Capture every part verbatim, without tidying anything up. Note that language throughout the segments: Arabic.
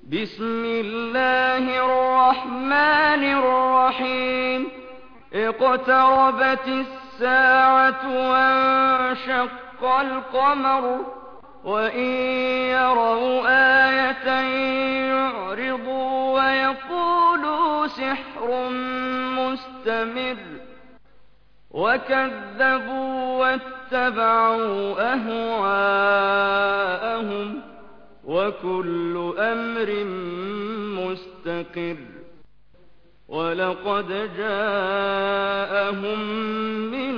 بسم الله الرحمن الرحيم اقتربت الساعة وانشق القمر وإن يروا آية يعرضوا ويقولوا سحر مستمر وكذبوا واتبعوا أهواءهم وكل أمر مستقر ولقد جاءهم من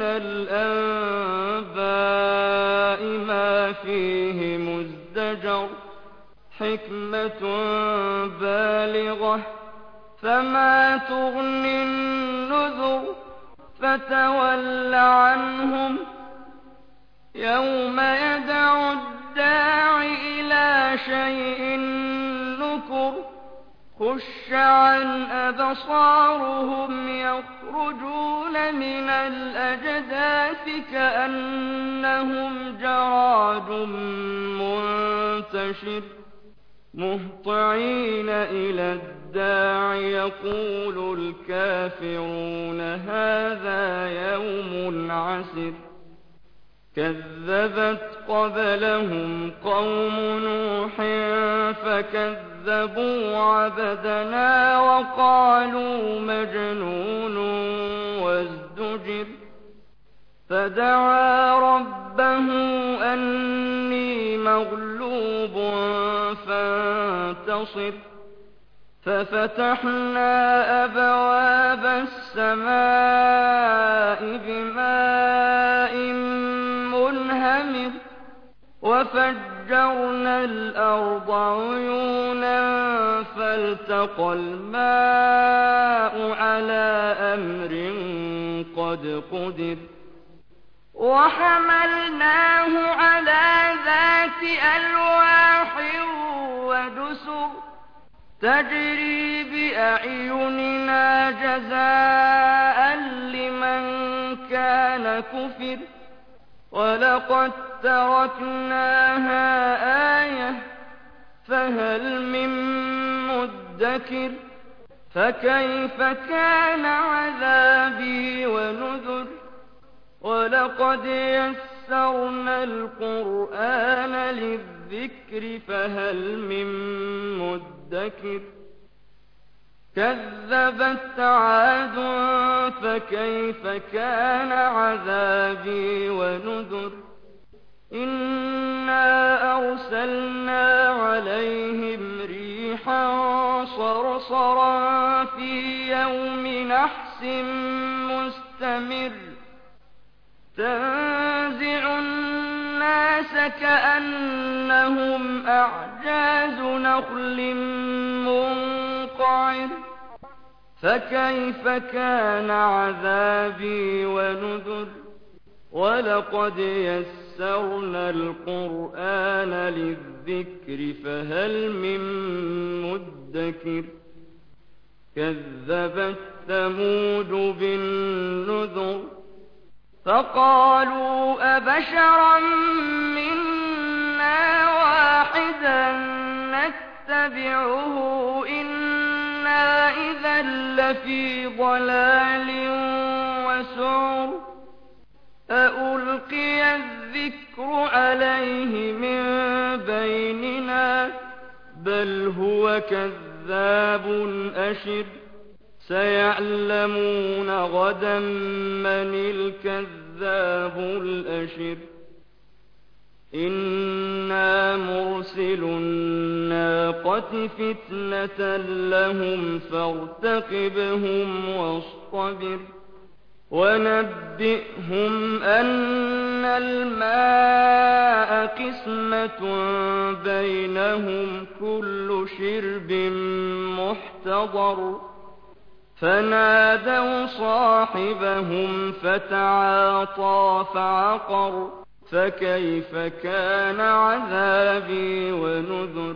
الأنباء ما فيه مزدجر حكمة بالغة فما تغني النذر فتول عنهم يوم يدعو الداع إلى شيء نكر خش عن أبصارهم يخرجون من الأجداث كأنهم جراد منتشر مهطعين إلى الداع يقول الكافرون هذا يوم عسر كذبت قبلهم قوم نوح فكذبوا عبدنا وقالوا مجنون وازدجر فدعا ربه أني مغلوب فانتصر ففتحنا أبواب السماء بماء منهمر وفجرنا الأرض عيونا فالتقى الماء على أمر قد قدر وحملناه على ذات ألواح ودسر تجري بأعيننا جزاء لمن كان كفر ولقد تركناها آية فهل من مدكر فكيف كان عذابي ونذر ولقد يسرنا القرآن للذكر فهل من مدكر كذبت عاد فكيف كان عذابي ونذر إنا أرسلنا عليهم ريحا صرصرا في يوم نحس مستمر تنزع الناس كأنهم أعجاز نخل منقعر فكيف كان عذابي ونذر ولقد يسرنا القرآن للذكر فهل من مدكر كذبت ثمود بالنذر فقالوا أبشرا منا واحدا نتبعه إنا إذا لفي ضلال وسعر أألقي الذكر عليه من بيننا بل هو كذاب أشر سيعلمون غدا من الكذاب الأشر إنا مرسل الناقة فتنة لهم فارتقبهم واصطبر ونبئهم أن الماء قسمة بينهم كل شرب محتضر فنادوا صاحبهم فتعاطى فعقر فكيف كان عذابي ونذر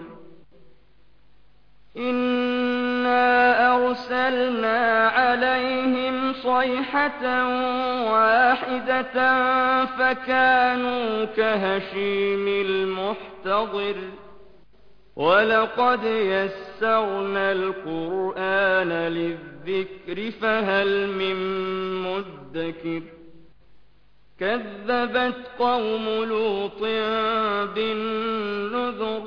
إنا أرسلنا عليهم صيحة واحدة فكانوا كهشيم المحتضر وَلَقَدْ يَسَّرْنَا الْقُرْآنَ لِلذِّكْرِ فَهَلْ مِن مُّدَّكِرٍ كَذَّبَتْ قَوْمُ لُوطٍ بِالنُّذُرِ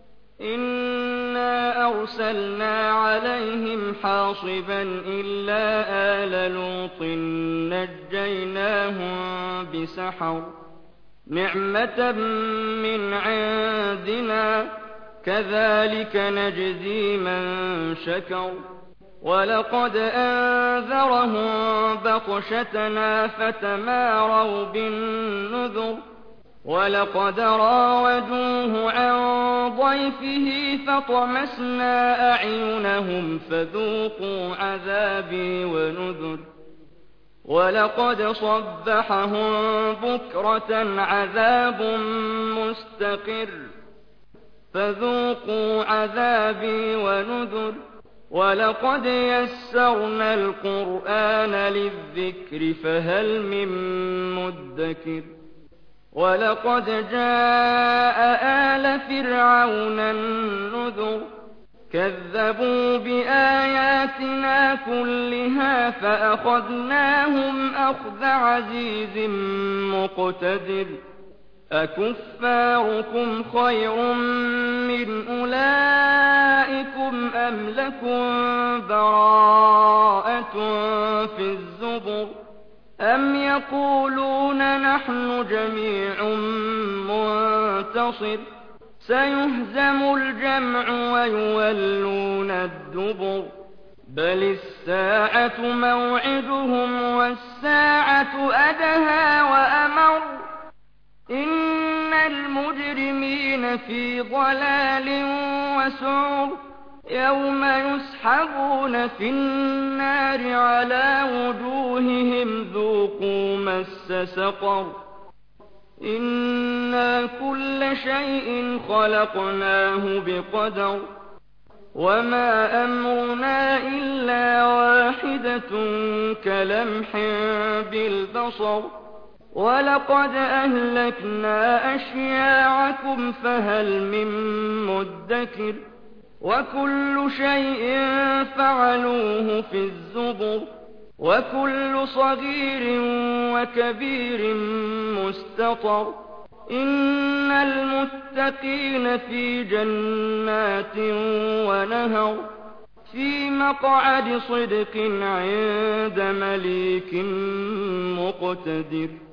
إِنَّا أَرْسَلْنَا عَلَيْهِمْ حَاصِبًا إِلَّا آلَ لُوطٍ نَّجَّيْنَاهُم بِسَحَرٍ نِّعْمَةً مِّنْ عِندِنَا كَذَٰلِكَ نَجْزِي مَن شَكَرَ وَلَقَدْ أَنذَرَهُم بَطْشَتَنَا فَتَمَارَوْا بِالنُّذُرِ وَلَقَدْ رَاوَدُوهُ عَن ضَيْفِهِ فَطَمَسْنَا أَعْيُنَهُمْ فَذُوقُوا عَذَابِي وَنُذُرِ وَلَقَدْ صَبَّحَهُم بُكْرَةً عَذَابٌ مُّسْتَقِرٌّ فَذُوقُوا عَذَابِي وَنُذُرِ وَلَقَدْ يَسَّرْنَا الْقُرْآنَ لِلذِّكْرِ فَهَلْ مِن مُّدَّكِرٍ وَلَقَدْ جَاءَ آلَ فِرْعَوْنَ النُّذُرُ كَذَّبُوا بِآيَاتِنَا كُلِّهَا فَأَخَذْنَاهُمْ أَخْذَ عَزِيزٍ مُّقْتَدِرٍ أَكُفَّارُكُمْ خَيْرٌ مِّنْ أُولَٰئِكُمْ أَمْ لَكُم بَرَاءَةٌ فِي الزُّبُرِ أَمْ يَقُولُونَ نَحْنُ جَمِيعٌ مُّنتَصِرٌ سَيُهْزَمُ الْجَمْعُ وَيُوَلُّونَ الدُّبُرَ بَلِ السَّاعَةُ مَوْعِدُهُمْ وَالسَّاعَةُ أَدْهَىٰ وَأَمَرُّ إِنَّ الْمُجْرِمِينَ فِي ضَلَالٍ وَسُعُرٍ يَوْمَ يُسْحَبُونَ فِي النَّارِ عَلَىٰ وُجُوهِهِمْ ذُوقُوا مَسَّ سَقَرَ إِنَّا كُلَّ شَيْءٍ خَلَقْنَاهُ بِقَدَرٍ وَمَا أَمْرُنَا إِلَّا وَاحِدَةٌ كَلَمْحٍ بِالْبَصَرِ وَلَقَدْ أَهْلَكْنَا أَشْيَاعَكُمْ فَهَلْ مِن مُّدَّكِرٍ وَكُلُّ شَيْءٍ فَعَلُوهُ فِي الزُّبُرِ وَكُلُّ صَغِيرٍ وَكَبِيرٍ مُّسْتَطَرٌ إِنَّ الْمُتَّقِينَ فِي جَنَّاتٍ وَنَهَرٍ فِي مَقْعَدِ صِدْقٍ عِندَ مَلِيكٍ مُّقْتَدِرٍ